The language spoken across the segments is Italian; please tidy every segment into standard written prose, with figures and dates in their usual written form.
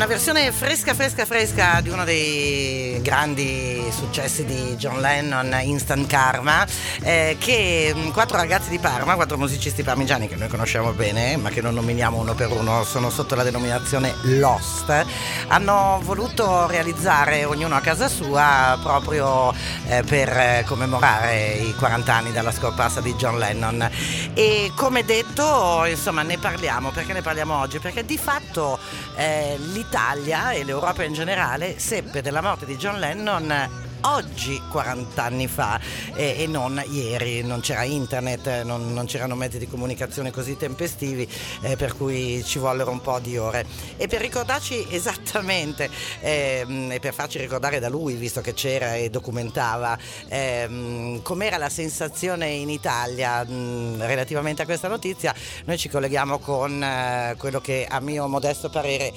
versione fresca di uno dei grandi successi di John Lennon, Instant Karma, che quattro ragazzi di Parma, quattro musicisti parmigiani che noi conosciamo bene ma che non nominiamo uno per uno, sono sotto la denominazione Lost, hanno voluto realizzare ognuno a casa sua proprio per commemorare i 40 anni dalla scomparsa di John Lennon. E come detto, insomma, ne parliamo. Perché ne parliamo oggi? Perché di fatto l'Italia e l'Europa in generale seppe della morte di John Lennon oggi 40 anni fa e non ieri. Non c'era internet, non c'erano mezzi di comunicazione così tempestivi, per cui ci vollero un po' di ore. E per ricordarci esattamente e per farci ricordare da lui, visto che c'era e documentava com'era la sensazione in Italia relativamente a questa notizia, noi ci colleghiamo con quello che a mio modesto parere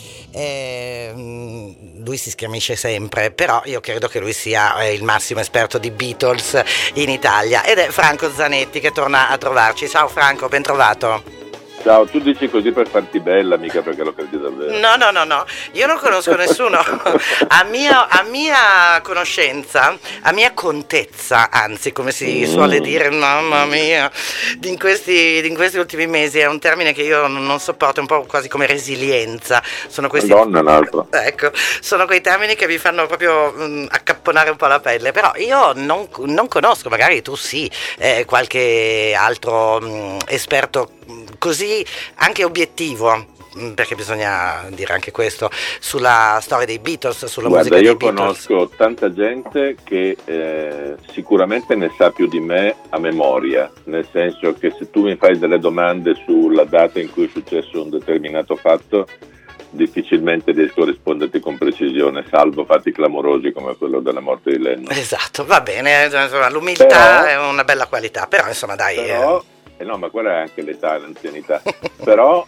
lui si schermisce sempre, però io credo che lui sia il massimo esperto di Beatles in Italia, ed è Franco Zanetti, che torna a trovarci. Ciao Franco, ben trovato. Ciao, tu dici così per farti bella, mica perché lo credi davvero. No, io non conosco nessuno. A mia conoscenza, a mia contezza, anzi, come si suole dire, mamma mia, in questi ultimi mesi, è un termine che io non sopporto, un po' quasi come resilienza. Sono questi, Madonna, un altro. Ecco, sono quei termini che vi fanno proprio accapponare un po' la pelle, però io non conosco, magari tu sì, qualche altro esperto così anche obiettivo, perché bisogna dire anche questo, sulla storia dei Beatles, sulla musica dei Beatles. Guarda, io conosco tanta gente che sicuramente ne sa più di me a memoria, nel senso che se tu mi fai delle domande sulla data in cui è successo un determinato fatto, difficilmente riesco a risponderti con precisione, salvo fatti clamorosi come quello della morte di Lennon. Esatto, va bene, insomma, l'umiltà è una bella qualità, però insomma dai... no, ma quella è anche l'età, l'anzianità. Però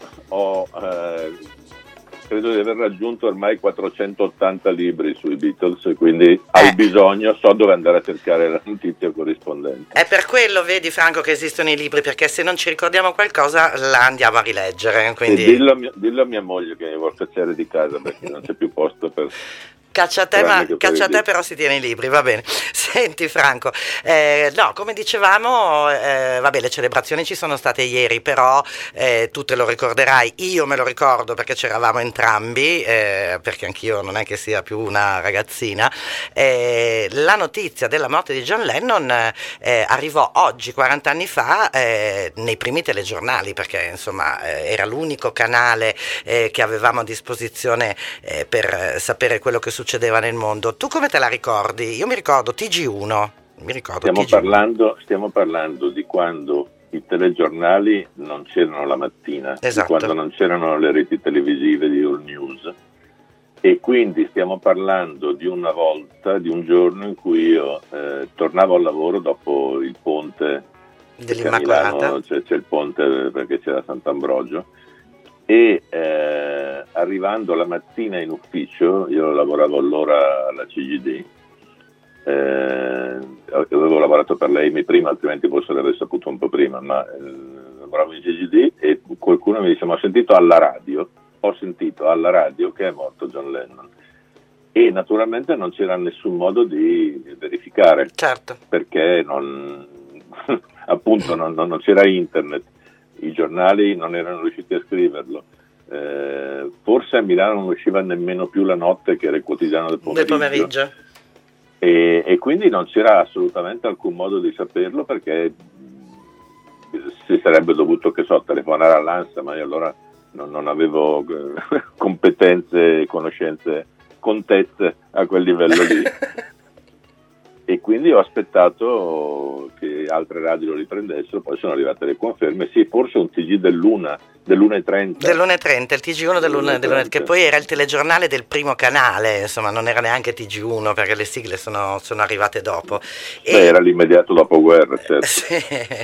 credo di aver raggiunto ormai 480 libri sui Beatles, quindi al bisogno so dove andare a cercare la notizia corrispondente. È per quello, vedi Franco, che esistono i libri, perché se non ci ricordiamo qualcosa la andiamo a rileggere. Quindi... Dillo a mia moglie che mi vuol cacciare di casa perché non c'è più posto per... Caccia a te, però si tiene i libri, va bene. Senti Franco, no, come dicevamo, vabbè, le celebrazioni ci sono state ieri, però tu te lo ricorderai, io me lo ricordo perché c'eravamo entrambi, perché anch'io non è che sia più una ragazzina. La notizia della morte di John Lennon arrivò oggi, 40 anni fa, nei primi telegiornali, perché insomma era l'unico canale che avevamo a disposizione per sapere quello che succedeva nel mondo. Tu come te la ricordi? Io mi ricordo TG1. Stiamo parlando di quando i telegiornali non c'erano la mattina, esatto, di quando non c'erano le reti televisive di All News, e quindi stiamo parlando di una volta, di un giorno in cui io tornavo al lavoro dopo il ponte dell'Immacolata. C'è il ponte perché c'era Sant'Ambrogio, e arrivando la mattina in ufficio, io lavoravo allora alla CGD, avevo lavorato per l'EIMI prima, altrimenti forse l'avrei saputo un po' prima, ma lavoravo in CGD e qualcuno mi dice: ma ho sentito alla radio che è morto John Lennon, e naturalmente non c'era nessun modo di verificare, certo, perché appunto non c'era internet, i giornali non erano riusciti a scriverlo, forse a Milano non usciva nemmeno più la notte, che era il quotidiano del pomeriggio. E quindi non c'era assolutamente alcun modo di saperlo, perché si sarebbe dovuto, telefonare all'ANSA, ma io allora non avevo competenze, conoscenze, contezze a quel livello lì. E quindi ho aspettato che altre radio lo riprendessero, poi sono arrivate le conferme. Sì, forse un TG dell'1:30. Dell'1:30, il TG1 dell'1:30, che poi era il telegiornale del primo canale, insomma non era neanche TG1 perché le sigle sono arrivate dopo. Era l'immediato dopoguerra, certo. Sì.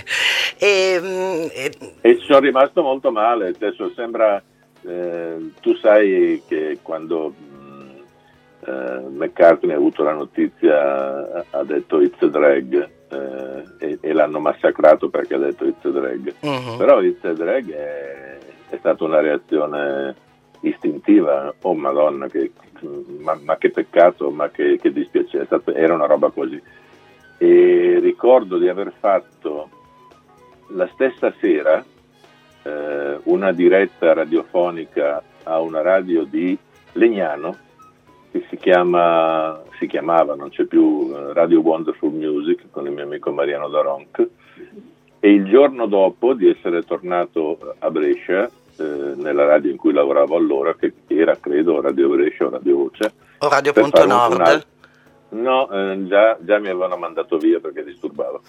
E ci sono rimasto molto male, adesso sembra, tu sai che quando McCartney ha avuto la notizia, ha detto it's a drag, e l'hanno massacrato perché ha detto it's a drag. Però it's a drag è stata una reazione istintiva, oh Madonna, ma che peccato, ma che dispiacere, era una roba così. E ricordo di aver fatto la stessa sera una diretta radiofonica a una radio di Legnano che si chiamava, non c'è più, Radio Wonderful Music, con il mio amico Mariano Daronc, e il giorno dopo di essere tornato a Brescia, nella radio in cui lavoravo allora, che era credo Radio Brescia o Radio Voce, o Radio.Nord. No, già mi avevano mandato via perché disturbavo.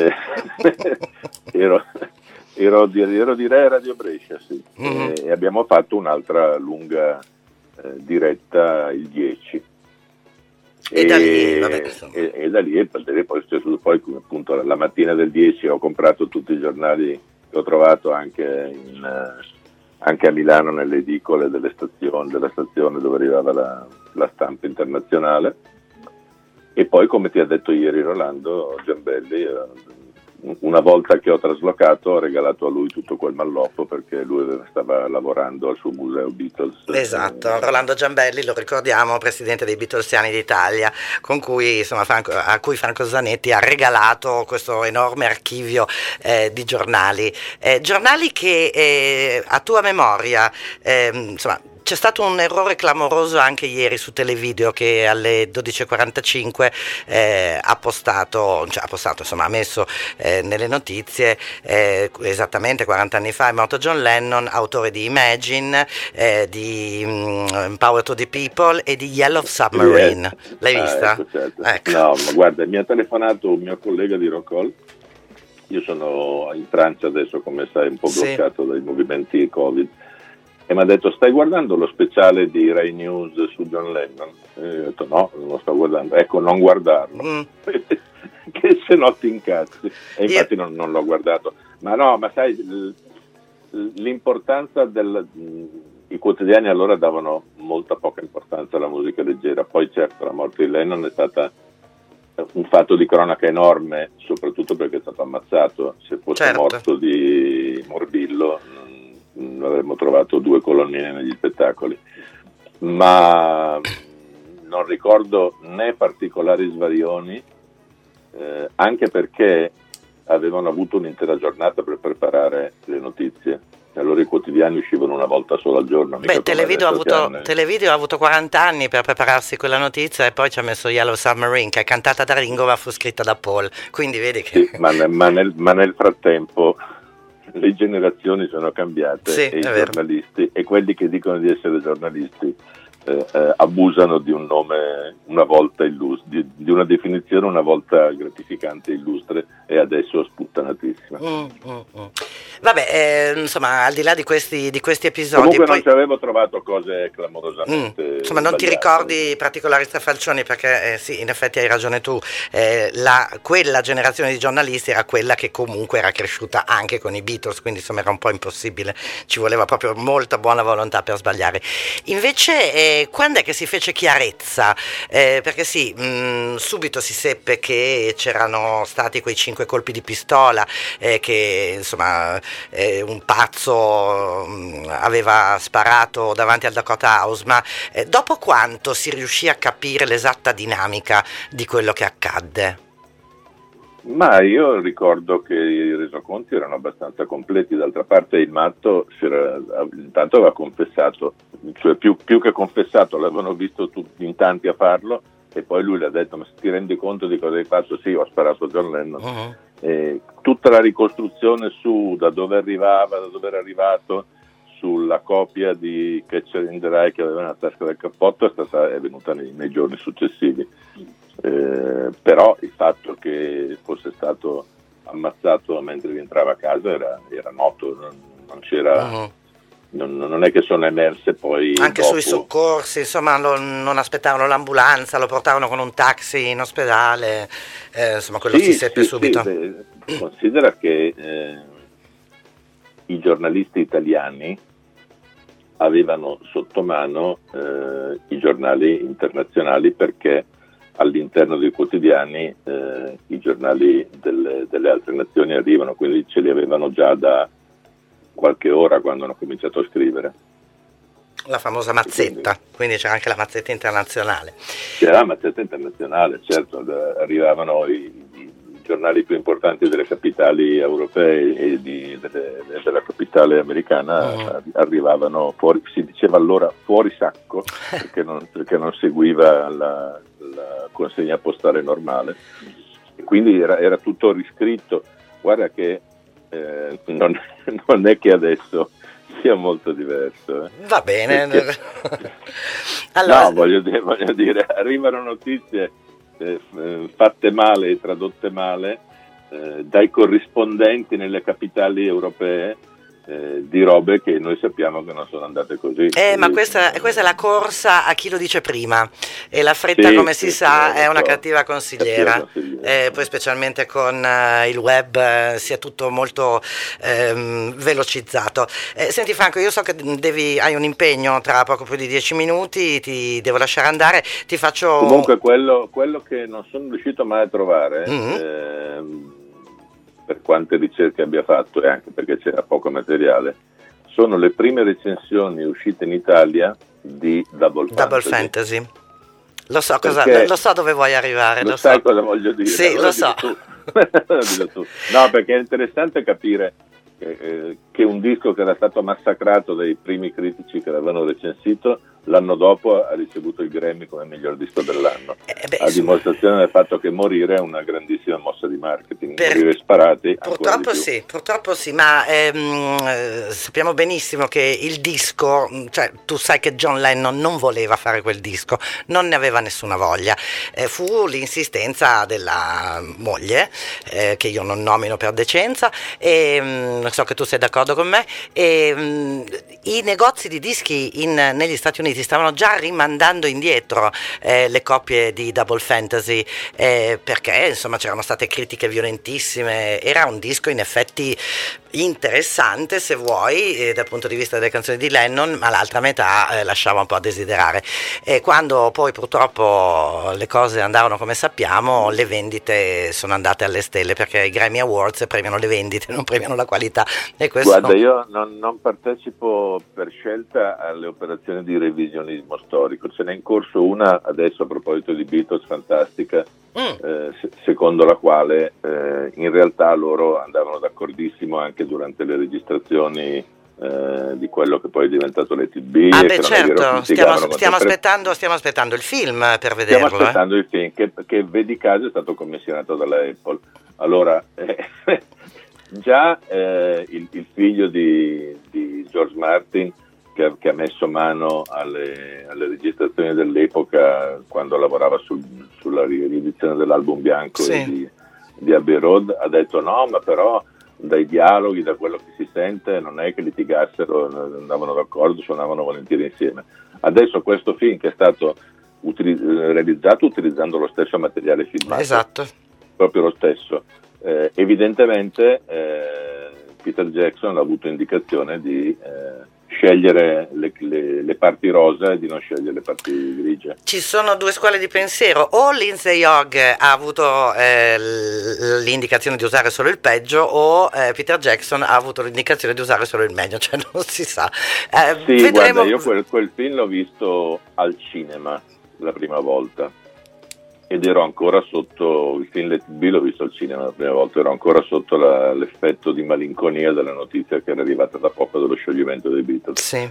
Ero di Radio Brescia, sì. E abbiamo fatto un'altra lunga diretta il 10. E da lì, poi appunto la mattina del 10 ho comprato tutti i giornali che ho trovato anche a Milano, nelle edicole della stazione dove arrivava la stampa internazionale. E poi, come ti ha detto ieri Rolando Giambelli, una volta che ho traslocato ho regalato a lui tutto quel malloppo, perché lui stava lavorando al suo museo Beatles. Esatto, Rolando Giambelli, lo ricordiamo, presidente dei Beatlesiani d'Italia, con cui a cui Franco Zanetti ha regalato questo enorme archivio di giornali che a tua memoria c'è stato un errore clamoroso anche ieri su Televideo, che alle 12.45 ha messo nelle notizie esattamente 40 anni fa è morto John Lennon, autore di Imagine, di Power to the People e di Yellow Submarine. L'hai vista? Ecco. No, ma guarda, mi ha telefonato un mio collega di Rock Hall. Io sono in Francia adesso, come sai, un po' bloccato dai movimenti Covid. E mi ha detto: stai guardando lo speciale di Rai News su John Lennon? E io ho detto: no, non lo sto guardando. Ecco, non guardarlo, che se no ti incazzi. E infatti non l'ho guardato. Ma no, ma sai, l'importanza i quotidiani allora davano molta poca importanza alla musica leggera. Poi certo, la morte di Lennon è stata un fatto di cronaca enorme, soprattutto perché è stato ammazzato. Se fosse morto di morbillo avremmo trovato 2 colonnine negli spettacoli, ma non ricordo né particolari svarioni, anche perché avevano avuto un'intera giornata per preparare le notizie. Allora i quotidiani uscivano una volta sola al giorno. Televideo ha avuto 40 anni per prepararsi quella notizia, e poi ci ha messo Yellow Submarine, che è cantata da Ringo ma fu scritta da Paul, quindi vedi che... Sì, ma nel frattempo le generazioni sono cambiate, e i giornalisti e quelli che dicono di essere giornalisti abusano di un nome una volta illustre, di una definizione una volta gratificante e illustre, e adesso sputtanatissima. Vabbè, insomma, al di là di questi episodi, comunque non ci avevo trovato cose clamorosamente insomma, non ti ricordi particolari strafalcioni, perché sì, in effetti hai ragione tu, quella generazione di giornalisti era quella che comunque era cresciuta anche con i Beatles, quindi insomma era un po' impossibile, ci voleva proprio molta buona volontà per sbagliare. Invece quando è che si fece chiarezza? Perché sì, subito si seppe che c'erano stati quei 5 colpi di pistola, che insomma un pazzo aveva sparato davanti al Dakota House, ma dopo quanto si riuscì a capire l'esatta dinamica di quello che accadde? Ma io ricordo che i resoconti erano abbastanza completi. D'altra parte il matto intanto aveva confessato, cioè più che confessato, l'avevano visto in tanti a farlo, e poi lui le ha detto: ma se ti rendi conto di cosa hai fatto? Sì, ho sparato a John Lennon. Tutta la ricostruzione su da dove arrivava, da dove era arrivato, sulla copia di Catcher in the Rye che aveva nella tasca del cappotto è venuta nei giorni successivi. Però il fatto che fosse stato ammazzato mentre rientrava a casa era noto, non c'era. Non è che sono emerse poi anche dopo. Sui soccorsi, insomma, non aspettavano l'ambulanza, lo portarono con un taxi in ospedale, insomma quello si seppe subito. Considera che i giornalisti italiani avevano sotto mano i giornali internazionali, perché all'interno dei quotidiani i giornali delle altre nazioni arrivano, quindi ce li avevano già da qualche ora quando hanno cominciato a scrivere. La famosa mazzetta, quindi c'era anche la mazzetta internazionale. C'era la mazzetta internazionale, certo, arrivavano i giornali più importanti delle capitali europee e della capitale americana, arrivavano fuori, si diceva allora fuori sacco, perché non seguiva la consegna postale normale, e quindi era tutto riscritto. Guarda che non è che adesso sia molto diverso. Va bene. Perché, allora... No, voglio dire, arrivano notizie fatte male e tradotte male dai corrispondenti nelle capitali europee di robe che noi sappiamo che non sono andate così. Ma questa è la corsa a chi lo dice prima, e la fretta, come si sa, è una cattiva consigliera. Poi specialmente con il web si è tutto molto velocizzato. Senti Franco, io so che hai un impegno tra poco più di 10 minuti, ti devo lasciare andare, ti faccio... Comunque quello che non sono riuscito mai a trovare, per quante ricerche abbia fatto e anche perché c'era poco materiale, sono le prime recensioni uscite in Italia di Double Fantasy. Lo so dove vuoi arrivare. Lo sai cosa voglio dire? Sì, lo so. Tu. No, perché è interessante capire che un disco che era stato massacrato dai primi critici che l'avevano recensito, l'anno dopo ha ricevuto il Grammy come miglior disco dell'anno, a dimostrazione del fatto che morire è una grandissima mossa di marketing. Morire sparati purtroppo sì, ma sappiamo benissimo che il disco, cioè tu sai che John Lennon non voleva fare quel disco, non ne aveva nessuna voglia, fu l'insistenza della moglie, che io non nomino per decenza, e so che tu sei d'accordo con me, e i negozi di dischi negli Stati Uniti stavano già rimandando indietro le copie di Double Fantasy, perché insomma c'erano state critiche violentissime. Era un disco in effetti interessante, se vuoi, dal punto di vista delle canzoni di Lennon, ma l'altra metà lasciava un po' a desiderare, e quando poi purtroppo le cose andarono come sappiamo, le vendite sono andate alle stelle, perché i Grammy Awards premiano le vendite, non premiano la qualità, e questo... Guarda, io non partecipo per scelta alle operazioni di revisionismo storico. Ce n'è in corso una adesso a proposito di Beatles fantastica, secondo la quale in realtà loro andavano d'accordissimo anche durante le registrazioni di quello che poi è diventato Let It Be. Certo, stiamo aspettando il film per vederlo. Stiamo aspettando il film che vedi caso è stato commissionato dalla Apple. Allora già il figlio di George Martin, che ha messo mano alle registrazioni dell'epoca quando lavorava sulla riedizione dell'album bianco, sì, di Abbey Road, ha detto no, ma però dai dialoghi, da quello che si sente, non è che litigassero, andavano d'accordo, suonavano volentieri insieme. Adesso questo film, che è stato realizzato utilizzando lo stesso materiale filmato, esatto, proprio lo stesso, evidentemente Peter Jackson ha avuto indicazione di scegliere le parti rosa e di non scegliere le parti grigie. Ci sono due scuole di pensiero: o Lindsay Hogg ha avuto l'indicazione di usare solo il peggio, o Peter Jackson ha avuto l'indicazione di usare solo il meglio, cioè non si sa. Sì, vedremo... Guarda, io quel film l'ho visto al cinema la prima volta ed ero ancora sotto, il film Let It Be l'ho visto al cinema la prima volta, ero ancora sotto l'effetto di malinconia della notizia che era arrivata da poco dello scioglimento dei Beatles. Sì.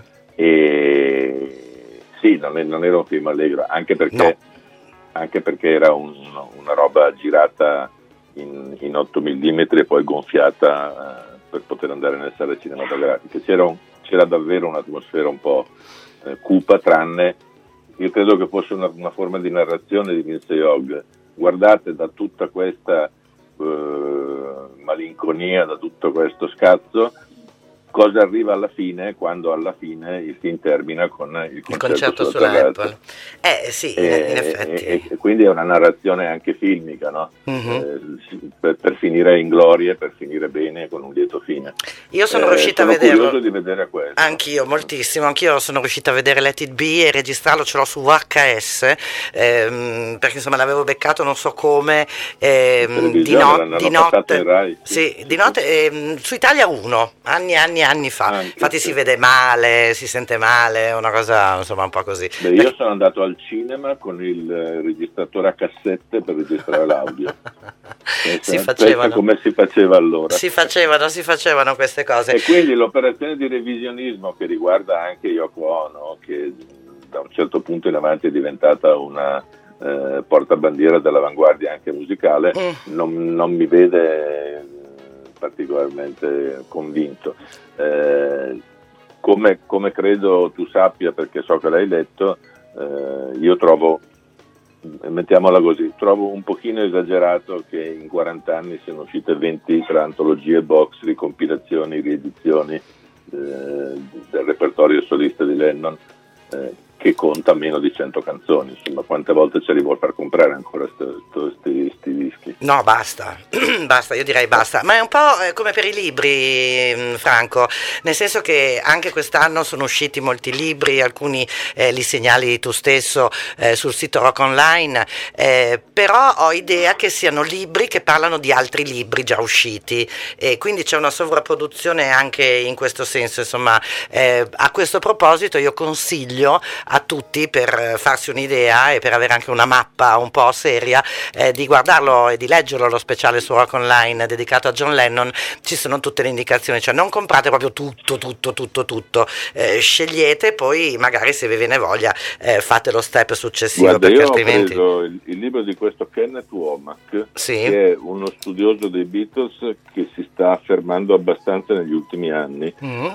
E sì, non era un film allegro, anche perché era una roba girata in 8 mm e poi gonfiata per poter andare nelle sale cinematografiche. C'era davvero un'atmosfera un po' cupa, tranne... Io credo che fosse una forma di narrazione di Lindsay Hogg. Guardate, da tutta questa malinconia, da tutto questo scazzo, cosa arriva alla fine, quando alla fine il film termina con il concerto sulla Apple. Sì, in effetti. E quindi è una narrazione anche filmica, no? Uh-huh. Per finire in gloria, per finire bene, con un lieto fine. Io sono riuscita a vederlo. Sono curioso di vedere questo. Anch'io, moltissimo. Anch'io sono riuscita a vedere Let It Be e registrarlo, ce l'ho su VHS, perché insomma l'avevo beccato non so come, di notte. Rai, sì, di notte, su Italia 1, anni anni fa. Infatti si vede male, si sente male, una cosa insomma un po' così. Beh, io sono andato al cinema con il registratore a cassette per registrare l'audio. Si facevano come si faceva allora. Si facevano queste cose. E quindi l'operazione di revisionismo che riguarda anche Yoko Ono, che da un certo punto in avanti è diventata una portabandiera dell'avanguardia anche musicale, non mi vede particolarmente convinto. Come credo tu sappia, perché so che l'hai letto, io trovo, mettiamola così, trovo un pochino esagerato che in 40 anni siano uscite 20 tra antologie, box, ricompilazioni, riedizioni del repertorio solista di Lennon, che conta meno di 100 canzoni. Insomma, quante volte ce li vuol far comprare ancora sti dischi? No, basta, io direi basta. Ma è un po' come per i libri, Franco, nel senso che anche quest'anno sono usciti molti libri, alcuni li segnali tu stesso sul sito Rock Online, però ho idea che siano libri che parlano di altri libri già usciti, e quindi c'è una sovrapproduzione anche in questo senso. Insomma, a questo proposito io consiglio a tutti, per farsi un'idea e per avere anche una mappa un po' seria, di guardarlo e di leggerlo, lo speciale su Rock Online dedicato a John Lennon. Ci sono tutte le indicazioni, cioè non comprate proprio tutto, scegliete, poi magari se vi viene voglia fate lo step successivo. Guarda, perché io altrimenti ho preso il libro di questo Kenneth Womack, sì, che è uno studioso dei Beatles che si sta affermando abbastanza negli ultimi anni,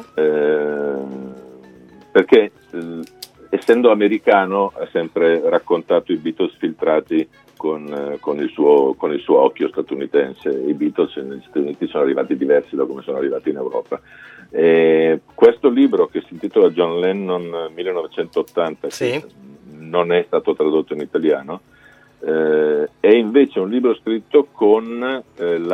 perché essendo americano ha sempre raccontato i Beatles filtrati con il suo occhio statunitense. I Beatles negli Stati Uniti sono arrivati diversi da come sono arrivati in Europa. Questo libro, che si intitola John Lennon 1980, sì, che non è stato tradotto in italiano, è invece un libro scritto con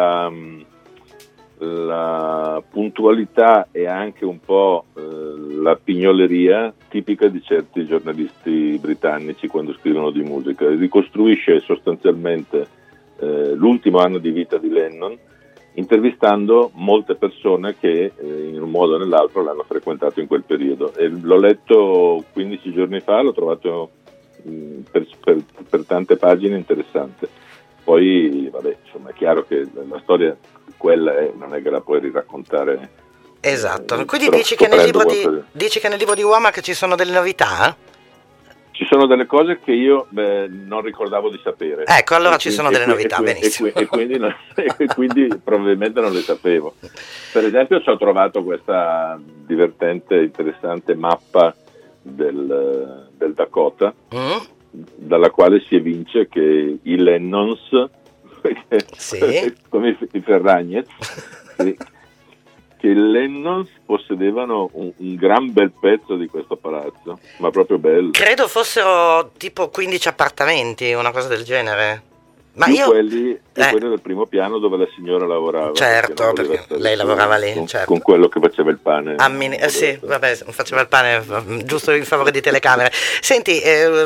la puntualità e anche un po' la pignoleria tipica di certi giornalisti britannici quando scrivono di musica. Ricostruisce sostanzialmente l'ultimo anno di vita di Lennon, intervistando molte persone che in un modo o nell'altro l'hanno frequentato in quel periodo, e l'ho letto 15 giorni fa, l'ho trovato per tante pagine interessante. Poi vabbè, insomma, è chiaro che la storia quella non è che la puoi riraccontare. Esatto. Quindi dici che nel libro di Womack ci sono delle novità? Ci sono delle cose che io non ricordavo di sapere. Ecco, allora ci sono delle novità, benissimo. E quindi probabilmente non le sapevo. Per esempio ci ho trovato questa divertente, interessante mappa del Dakota, dalla quale si evince che i Lennons, sì, come i Ferragnez, che i Lennons possedevano un gran bel pezzo di questo palazzo, ma proprio bello. Credo fossero tipo 15 appartamenti, una cosa del genere. Ma quelli del primo piano dove la signora lavorava. Certo, perché lei lavorava lì, certo. Con quello che faceva il pane. Sì, vabbè, faceva il pane giusto in favore di telecamere. Senti,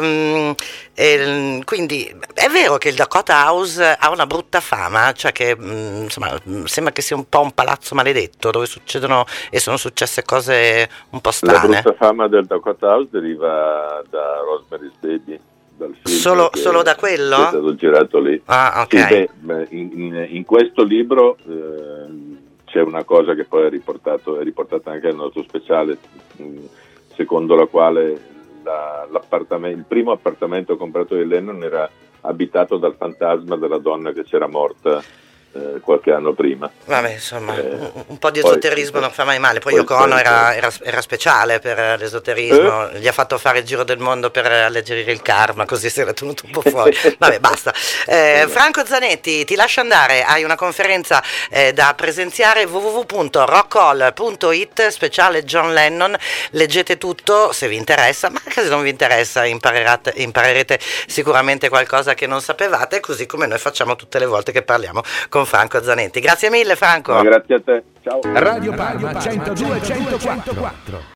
quindi è vero che il Dakota House ha una brutta fama, cioè che insomma sembra che sia un po' un palazzo maledetto dove succedono e sono successe cose un po' strane. La brutta fama del Dakota House deriva da Rosemary's Baby. Solo da quello? È stato girato lì. Ah, ok. Sì, in questo libro c'è una cosa che poi è riportata anche nel nostro speciale, secondo la quale il primo appartamento comprato di Lennon era abitato dal fantasma della donna che c'era morta qualche anno prima. Vabbè, insomma, un po' di esoterismo non fa mai male. Poi Yoko Ono era speciale per l'esoterismo, gli ha fatto fare il giro del mondo per alleggerire il karma, così si era tenuto un po' fuori. Vabbè, basta. Franco Zanetti, ti lascio andare, hai una conferenza da presenziare, www.rockhall.it, speciale John Lennon, leggete tutto se vi interessa, ma anche se non vi interessa imparerete sicuramente qualcosa che non sapevate, così come noi facciamo tutte le volte che parliamo con Franco Zanetti. Grazie mille, Franco. Grazie a te, ciao. Radio Parma 102 104.